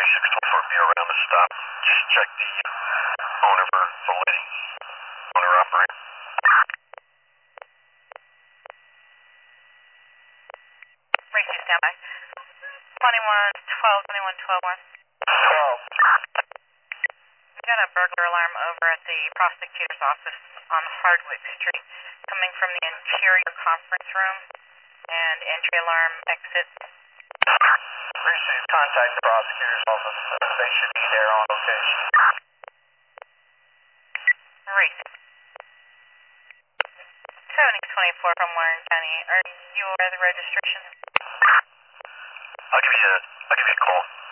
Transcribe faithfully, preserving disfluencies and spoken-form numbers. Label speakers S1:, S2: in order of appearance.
S1: twenty-six twenty-four be around the stop. Just check the owner for the lady. Owner operator.
S2: Racing standby. twenty-one twelve, twenty-one twelve one.
S1: twelve.
S2: We got a burglar alarm over at the prosecutor's office on Hardwick Street, coming from the interior conference room, and entry alarm exit.
S1: Received. Contact the prosecutor's office. They should be there on location.
S2: Racing. seven X twenty-four from Warren County. Are you aware of the registration?
S1: I'll give you a, I'll give you a call.